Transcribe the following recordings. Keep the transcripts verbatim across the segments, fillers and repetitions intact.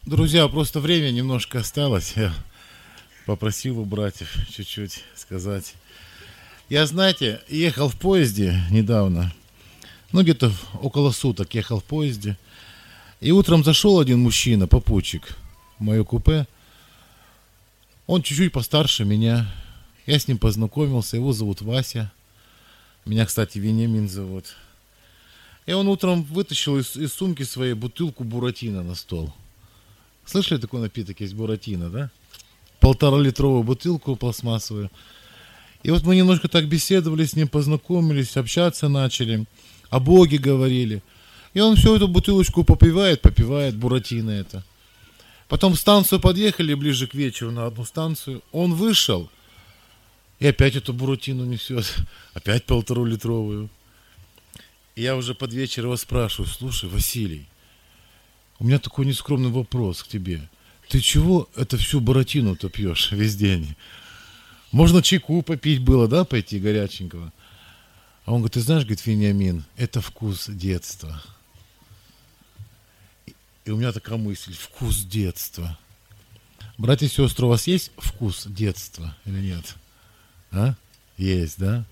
Друзья, просто время немножко осталось. Я попросил у братьев чуть-чуть сказать. Я, знаете, ехал в поезде недавно. Ну, где-то около суток ехал в поезде. И утром зашел один мужчина, попутчик, в мое купе. Он чуть-чуть постарше меня. Я с ним познакомился. Его зовут Вася. Меня, кстати, Вениамин зовут. И он утром вытащил из, из сумки своей бутылку буратино на стол. Слышали, такой напиток есть, буратино, да? Полтора-литровую бутылку пластмассовую. И вот мы немножко так беседовали с ним, познакомились, общаться начали. О Боге говорили. И он всю эту бутылочку попивает, попивает, буратино это. Потом в станцию подъехали, ближе к вечеру на одну станцию. Он вышел и опять эту буратино несет. Опять полторалитровую. И я уже под вечер его спрашиваю: слушай, Василий, у меня такой нескромный вопрос к тебе. Ты чего это всю буратино-то пьешь весь день? Можно чайку попить было, да, пойти горяченького? А он говорит: ты знаешь, говорит, Вениамин, это вкус детства. И у меня такая мысль: вкус детства. Братья и сестры, у вас есть вкус детства или нет? А? Есть, да?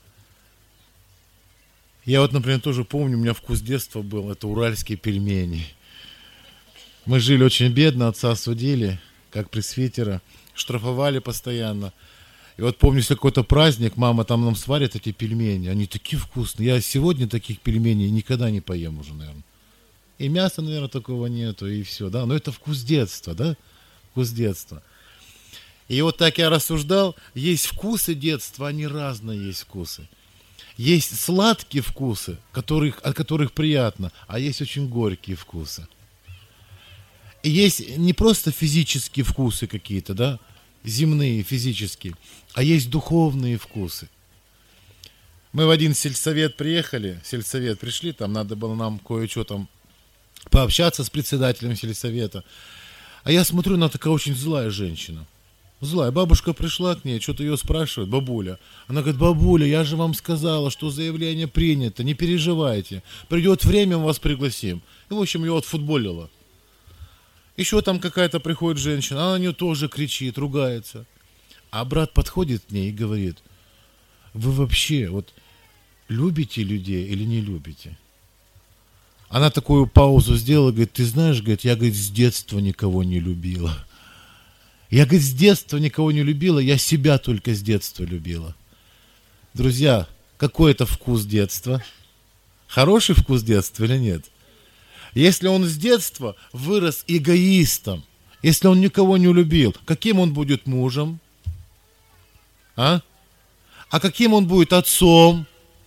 Я вот, например, тоже помню, у меня вкус детства был, это уральские пельмени. Мы жили очень бедно, отца судили, как пресвитера, штрафовали постоянно. И вот помню, если какой-то праздник, мама там нам сварит эти пельмени, они такие вкусные. Я сегодня таких пельменей никогда не поем уже, наверное. И мяса, наверное, такого нету, и все, да. Но это вкус детства, да? Вкус детства. И вот так я рассуждал, есть вкусы детства, они разные есть вкусы. Есть сладкие вкусы, которых, от которых приятно, а есть очень горькие вкусы. И есть не просто физические вкусы какие-то, да, земные, физические, а есть духовные вкусы. Мы в один сельсовет приехали, сельсовет пришли, там надо было нам кое-что там пообщаться с председателем сельсовета. А я смотрю, она такая очень злая женщина. Злая. Бабушка пришла к ней, что-то ее спрашивает, бабуля. Она говорит: бабуля, я же вам сказала, что заявление принято, не переживайте. Придет время, мы вас пригласим. И, в общем, ее отфутболила. Еще там какая-то приходит женщина, она на нее тоже кричит, ругается. А брат подходит к ней и говорит: вы вообще вот любите людей или не любите? Она такую паузу сделала, говорит: ты знаешь, говорит, я, говорит, с детства никого не любила. Я, говорит, с детства никого не любила, я себя только с детства любила. Друзья, какой это вкус детства? Хороший вкус детства или нет? Если он с детства вырос эгоистом, если он никого не любил, каким он будет мужем? А? А каким он будет отцом?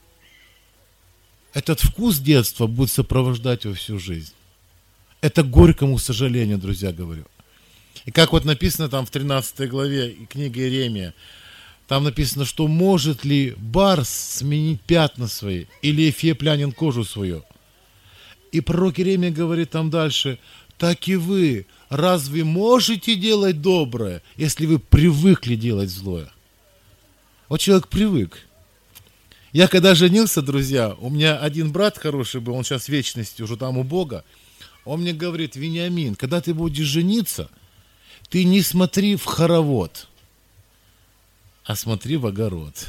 Этот вкус детства будет сопровождать его всю жизнь. Это к горькому сожалению, друзья, говорю. И как вот написано там в тринадцатой главе книги Иеремия, там написано, что может ли барс сменить пятна свои, или эфиоплянин кожу свою. И пророк Иеремия говорит там дальше: так и вы, разве можете делать доброе, если вы привыкли делать злое? Вот человек привык. Я когда женился, друзья, у меня один брат хороший был, он сейчас в вечности уже там у Бога, он мне говорит: Вениамин, когда ты будешь жениться, ты не смотри в хоровод, а смотри в огород.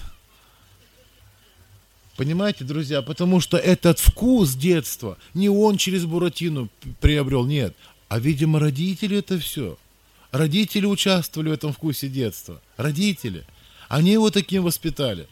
Понимаете, друзья, потому что этот вкус детства не он через буратино приобрел, нет, а, видимо, родители это все. Родители участвовали в этом вкусе детства. Родители. Они его таким воспитали.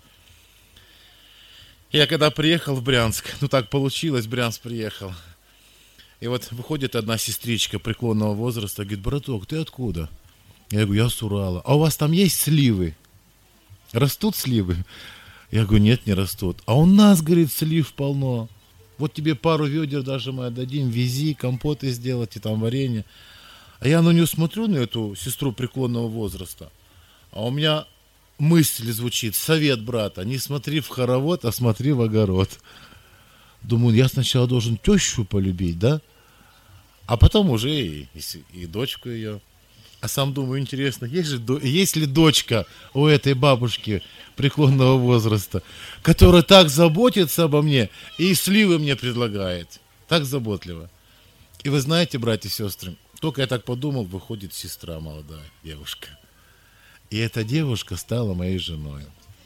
Я когда приехал в Брянск, ну так получилось, в Брянск приехал. И вот выходит одна сестричка преклонного возраста, говорит: браток, ты откуда? Я говорю: я с Урала. А у вас там есть сливы? Растут сливы? Я говорю: нет, не растут. А у нас, говорит, слив полно. Вот тебе пару ведер даже мы отдадим, вези, компоты сделать и там варенье. А я на нее смотрю, на эту сестру преклонного возраста, а у меня мысль звучит: совет брата, не смотри в хоровод, а смотри в огород. Думаю, я сначала должен тещу полюбить, да? А потом уже и, и, и дочку ее. А сам думаю, интересно, есть, же, есть ли дочка у этой бабушки преклонного возраста, которая так заботится обо мне и сливы мне предлагает. Так заботливо. И вы знаете, братья и сестры, Только я так подумал, выходит сестра молодая, девушка. И эта девушка стала моей женой.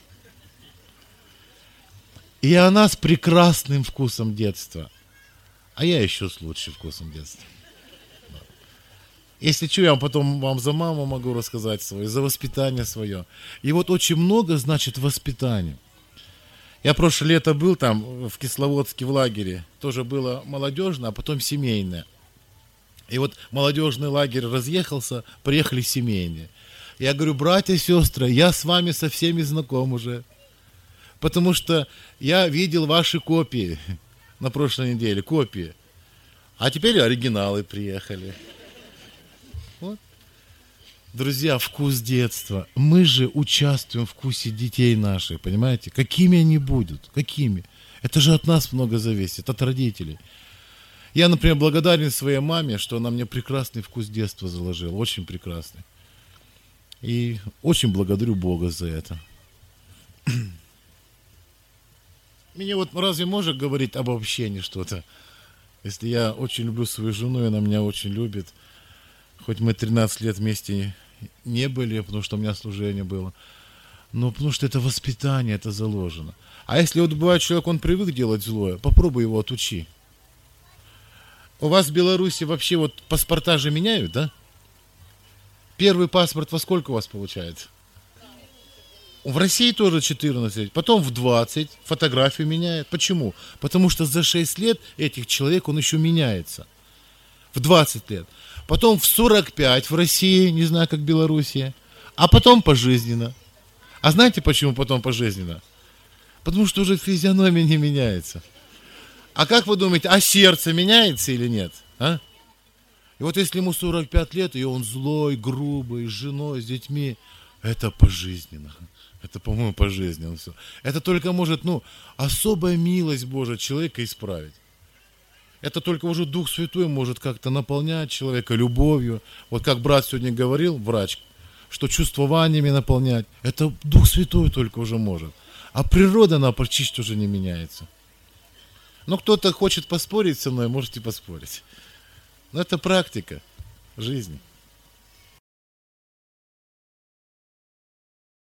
И она с прекрасным вкусом детства. А я еще с лучшим вкусом детства. Если что, я вам потом вам за маму могу рассказать свою, за воспитание свое. И вот очень много значит воспитание. Я прошлое лето был там в Кисловодске в лагере. Тоже было молодежное, а потом семейное. И вот молодежный лагерь разъехался, приехали семейные. Я говорю, братья и сестры, я с вами со всеми знаком уже. Потому что я видел ваши копии на прошлой неделе, копии. А теперь оригиналы приехали. Вот. Друзья, вкус детства. Мы же участвуем в вкусе детей наших, понимаете? Какими они будут? Какими? Это же от нас много зависит, от родителей. Я, например, благодарен своей маме, что она мне прекрасный вкус детства заложила. Очень прекрасный. И очень благодарю Бога за это. Мне вот разве может говорить об общении что-то? Если я очень люблю свою жену, и она меня очень любит. Хоть мы тринадцать лет вместе не были, потому что у меня служение было. Но потому что это воспитание, это заложено. А если вот бывает человек, он привык делать злое, попробуй его отучи. У вас в Беларуси вообще вот паспорта же меняют, да? Первый паспорт во сколько у вас получается? В России тоже четырнадцать, потом в двадцать фотографию меняет. Почему? Потому что за шесть лет этих человек, он еще меняется. В двадцать лет. Потом в сорок пять в России, не знаю, как в Беларуси. А потом пожизненно. А знаете, почему потом пожизненно? Потому что уже физиономия не меняется. А как вы думаете, а сердце меняется или нет? А? И вот если ему сорок пять лет, и он злой, грубый, с женой, с детьми, это пожизненно. Это, по-моему, пожизненно все. Это только может, ну, особая милость Божия человека исправить. Это только уже Дух Святой может как-то наполнять человека любовью. Вот как брат сегодня говорил, врач, что чувствованиями наполнять. Это Дух Святой только уже может. А природа, она почти уже не меняется. Но кто-то хочет поспорить со мной, можете поспорить. Но это практика жизни.